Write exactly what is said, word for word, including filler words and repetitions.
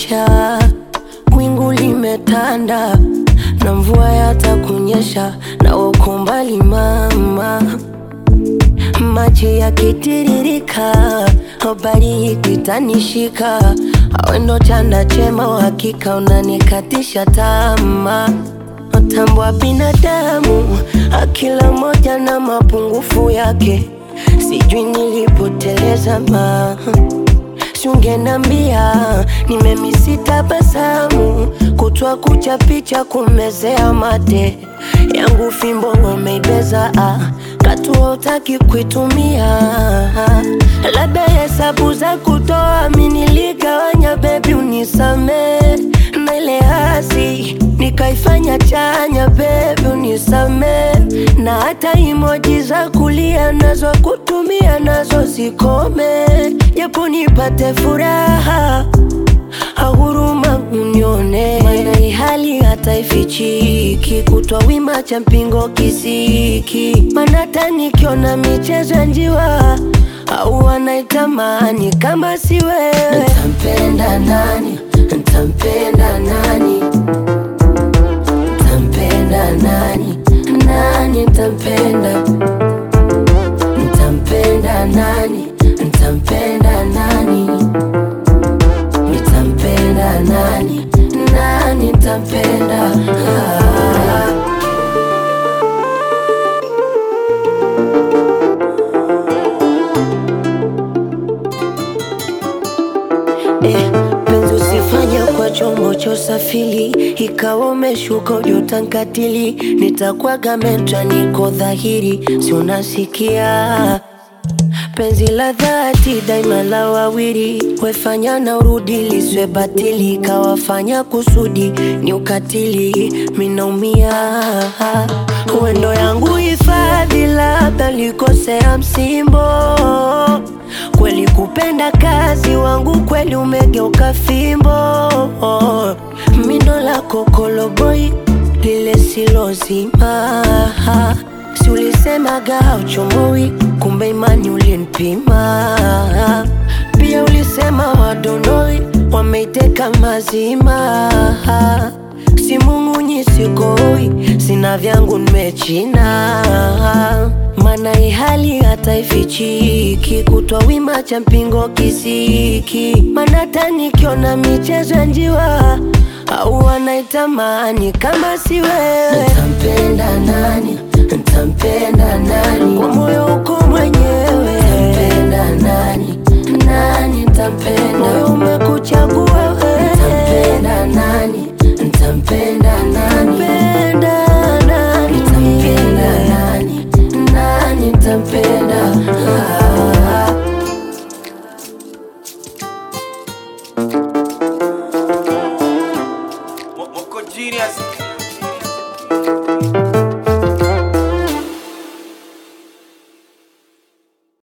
kucha, wingu limetanda na mvua yatakunyesha, na uko mbali mama, maji yakitiririka, habari ikitanishika, awe ndo chanda chema, uhakika unanikatisha tamaa. Tambua binadamu, akila moja na mapungufu yake, sijui nilipoteleza ma si ungenambia, nimemisi tabasamu, kutwa kucha picha kumezea mate yangu, fimbo umeibeza ah, katu utaki kuitumia, labda hesabu za kutoa mimi niligawanya, baby unisame, na ile hasi nikaifanya chanya, baby unisame, na hata emoji za kulia nazo kutumia nazo zikome, japo nipate furaha, huruma unione, maana hii hali hata ifichiki, kutwa wima cha mpingo kisiki, maana hata nikiona michezo ya njiwa au wanaitamani kama si wewe. Ntampenda nani? Ntampenda nani? Ntampenda nani? Nani ntampenda? Ntampenda nani? Ntampenda nani? Nitampenda nani? Nani ntampenda? ah. Eh, penzi usifanye kwa chombo cha usafiri, ikawa umeshuka ujotankatili, nitakuwaga metra niko dhahiri, si unasikia? Penzi la dhati daima la wawili, wefanya na urudi liswe batili, kawafanya kusudi ni ukatili, minaumia. Uendo yangu hifadhi, labda likosea msimbo, kweli kupenda kazi wangu, kweli umegeuka fimbo, mindo lako koloboi lile silozima, si ulisemaga hauchomoi, kumbe imani ulinipima, pia ulisema wadonoi wameiteka mazima, si mung'unyi sikoi, sina vyangu nimechina, maana hii hali hata ifichiki, kutwa wima cha mpingo kisiki, maana hata nikiona michezo ya njiwa au wanaitamani kama si wewe. Ntampenda nani? Ntampenda nani? Kwa moyo uko mwenyewe. Ntampenda nani? Nani ntampenda? Moyo umekuchagua